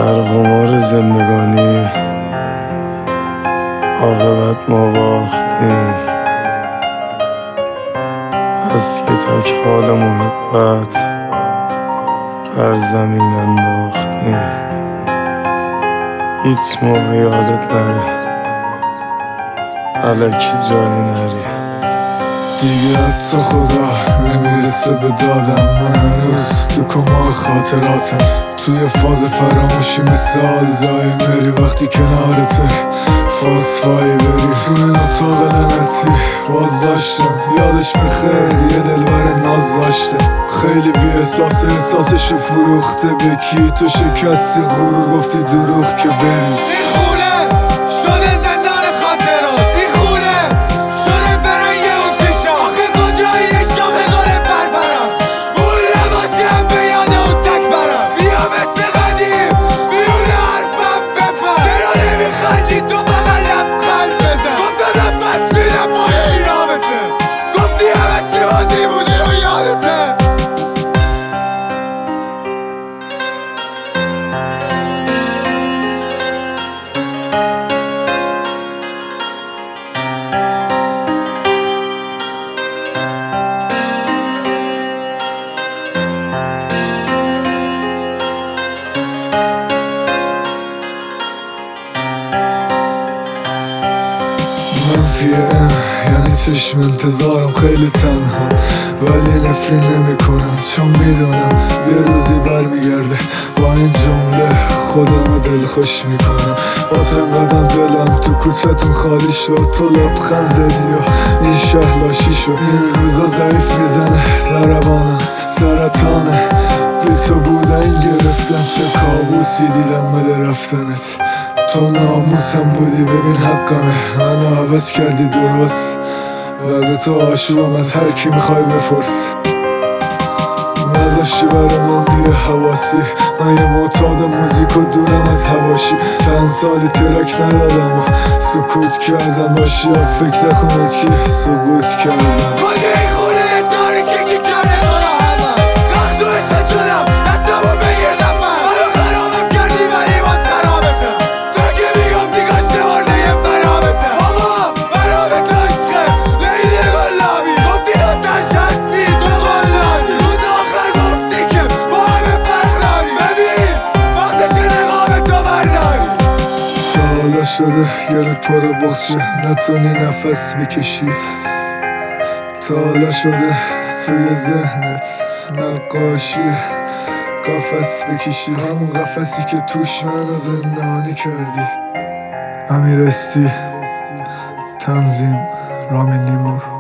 در قمار زندگانی عاقبت ما باختیم، از که تک حال محبت بر زمین انداختیم. هیچ موقع یادت نره الکی جای نری. دیگه حتی خدا نمیرسه به دادم، من هنوز تو کماه خاطراتم، توی فاز فراموشی مثل آلزای مری. وقتی کنارته فاسفایی بری توی این اتاق لعنتی باز داشتم یادش بخیر یه دلبر ناز داشتم. خیلی بی احساسشو فروخته به کی، تو شکستی غرور گفتی دروغ که بری. این خونه شده زندان خاطرات، این خونه شده برنگ اون چشم. آخه کجایی شاخه گاره بربرم، اون لباسی هم به یاد اون تک برم. بیا مثل قدیم بیرون حرفم بپر، چرا نمیخندی تو بغل لبخند بزن. گفتم پس میدم مایه این رابطه، گفتی همه چی بازی بودی و یادته. منفیه یعنی چشم انتظارم خیلی تنها، ولی نفرین نمی کنم چون میدونم یه روزی برمیگرده. با این جمله خودم دلخوش میکنم. بازم قدم دلم تو کوچتون خالی شد، تو لبخند زدی و این شهر لاشی شد. این روزا ضعیف میزنه ضربانم سرطانه، بی تو بودن گرفتم چه کابوسی دیدم بده رفتنت. تو ناموسم بودی ببین حقمه، منو عوض کردی درست، بعد تو عاشقم از هر کی میخوای بپرس. نداشتی برا من دیگه حواسی، من یه معتاد موزیک و دورم از هواشی. چند سالی ترک ندادم و سکوت کردم، باشی فکر نکنید که سکوت کردم. کجا این خونه تاریکی که کرده منو همم، قرد و عشق شدم دستمو بگیردم منو خرابم کردی ولی باز خرابتم. تو که میگفتی گشته برده یه برابتم. بابا برابت عشقه لیلی گلابی، گفتی دوتاش هستی تو قلابی. روز آخر گفتی که با همه فرق داری، ببین وقتش نقاب تو برداری. تا حالا شده گلت پر بخشه نتونی نفس بکشی، تا حالا شده توی ذهنت نقاشی قفس بکشی، همون قفسی که توش منو زندانی کردی. امیر استی، تنظیم رامین نیمور.